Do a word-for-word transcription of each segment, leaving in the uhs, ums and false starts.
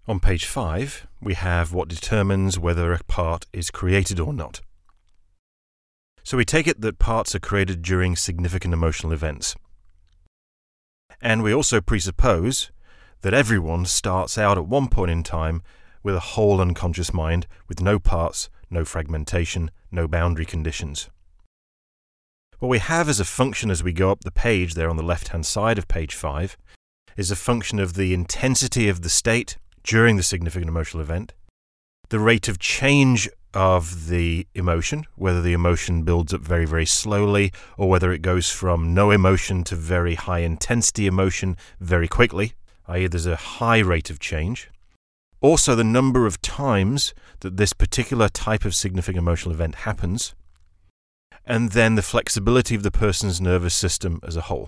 On page five, we have what determines whether a part is created or not. So we take it that parts are created during significant emotional events. And we also presuppose that everyone starts out at one point in time with a whole unconscious mind with no parts, no fragmentation, no boundary conditions. What we have as a function as we go up the page there on the left-hand side of page five is a function of the intensity of the state during the significant emotional event, the rate of change of the emotion, whether the emotion builds up very, very slowly or whether it goes from no emotion to very high intensity emotion very quickly, that is there's a high rate of change. Also the number of times that this particular type of significant emotional event happens, and then the flexibility of the person's nervous system as a whole.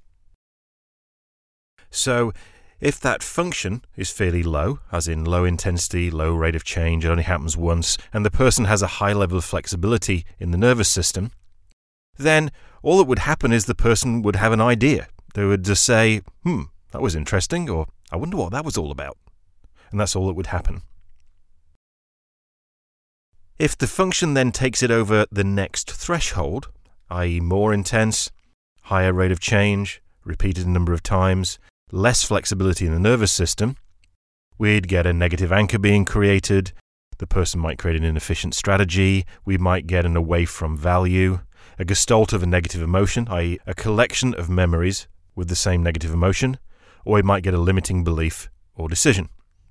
So if that function is fairly low, as in low intensity, low rate of change, it only happens once, and the person has a high level of flexibility in the nervous system, then all that would happen is the person would have an idea. They would just say, hmm, that was interesting, or I wonder what that was all about. And that's all that would happen. If the function then takes it over the next threshold, that is more intense, higher rate of change, repeated a number of times, less flexibility in the nervous system, we'd get a negative anchor being created, the person might create an inefficient strategy, we might get an away from value, a gestalt of a negative emotion, that is a collection of memories with the same negative emotion, or we might get a limiting belief or decision.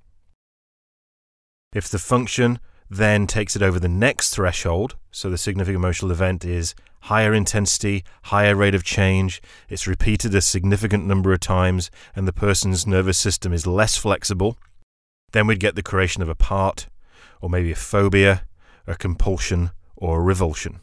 If the function then takes it over the next threshold, so the significant emotional event is higher intensity, higher rate of change, it's repeated a significant number of times, and the person's nervous system is less flexible, then we'd get the creation of a part, or maybe a phobia, a compulsion, or a revulsion.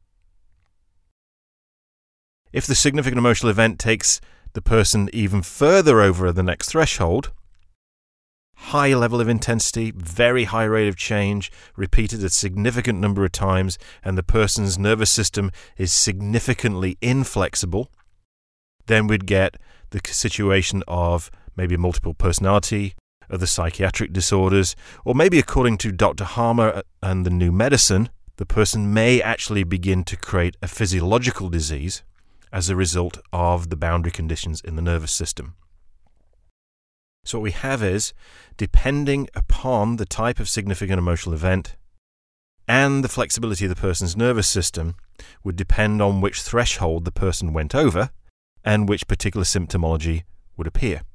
If the significant emotional event takes the person even further over the next threshold, high level of intensity, very high rate of change, repeated a significant number of times, and the person's nervous system is significantly inflexible, then we'd get the situation of maybe multiple personality, other psychiatric disorders, or maybe according to Doctor Harmer and the New Medicine, the person may actually begin to create a physiological disease as a result of the boundary conditions in the nervous system. So what we have is, depending upon the type of significant emotional event and the flexibility of the person's nervous system, would depend on which threshold the person went over and which particular symptomology would appear.